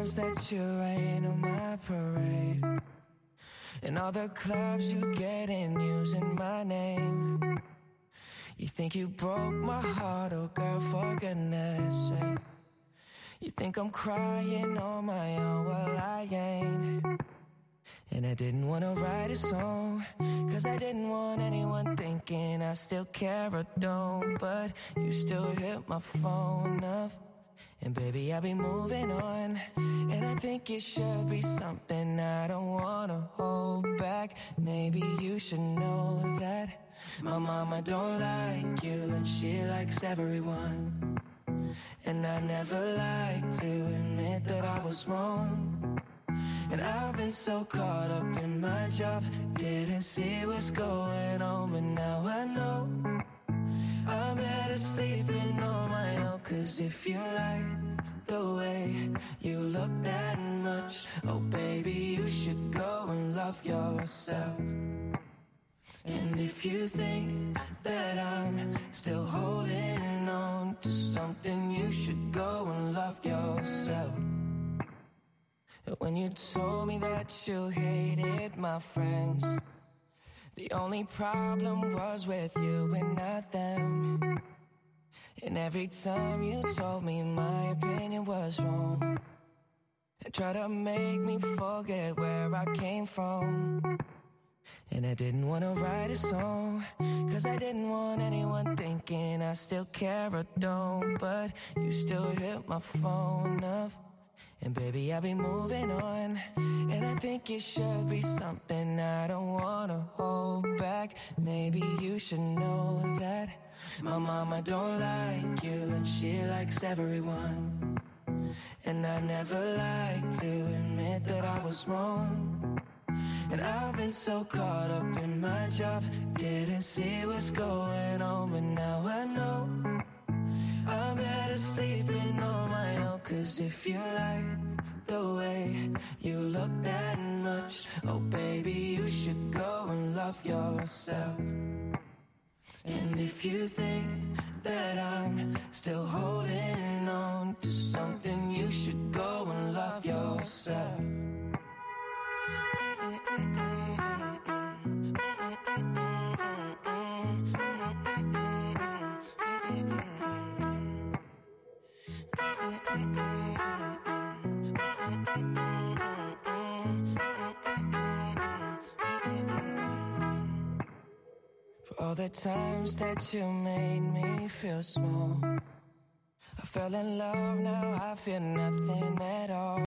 times that you rain on my parade, and all the clubs you get in using my name. You think you broke my heart, oh girl, for goodness sake. You think I'm crying on my own, well I ain't. And I didn't want to write a song, cause I didn't want anyone thinking I still care or don't. But you still hit my phone up, and baby I'll be moving on. And I think it should be something I don't want to hold back. Maybe you should know that my mama don't like you, and she likes everyone. And I never like to admit that I was wrong. And I've been so caught up in my job, didn't see what's going on. But now I know I'm better sleeping on my own. Cause if you like the way you look that much, oh baby, you should go and love yourself. And if you think that I'm still holding on to something, you should go and love yourself. When you told me that you hated my friends, the only problem was with you and not them. And every time you told me my opinion was wrong, and tried to make me forget where I came from. And I didn't want to write a song, cause I didn't want anyone thinking I still care or don't. But you still hit my phone up, and baby I'll be moving on. And I think it should be something I don't want to hold back. Maybe you should know that my mama don't like you, and she likes everyone. And I never like to admit that I was wrong. And I've been so caught up in my job, didn't see what's going on. But now I know I'm better sleeping on my own. Cause if you like the way you look that much, oh baby, you should go and love yourself. And if you think that I'm still holding on to something, you should go and love yourself. For all the times that you made me feel small, I fell in love, now I feel nothing at all.